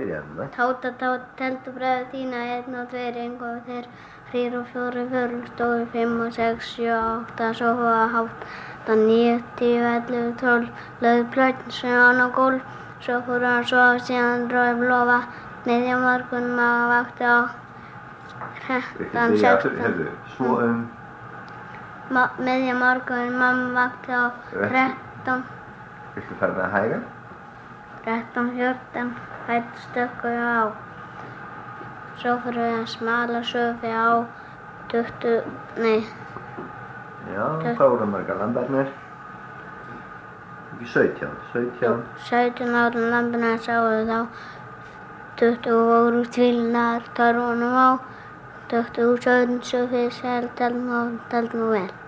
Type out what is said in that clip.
Byrjaðum það. Táta, teldu bræður þína, 1 og 2 ringu og þeir, 3 og 4 fjöru, stóðu 5 og 6, 7 og 8, sofu að hátta 9, 10, 11, 12, lögðu plötn sem hann á gólf, svo fóru hann svo síðan dróði blóða, miðja morgun maður vakti á 13, 16. Svo Miðja morgun mamma vakti á 13. Viltu fara með að hæga? 13, 14, hættu stökku á. Svo fyrir við að smala söfi á 20, nei. Já, hvað voru margar lambarnir? Ekki 17? 17 ára lambarnir sáu þá 20 voru tvílnar torfunum á, 20 sögðu söfi, telt nú vel.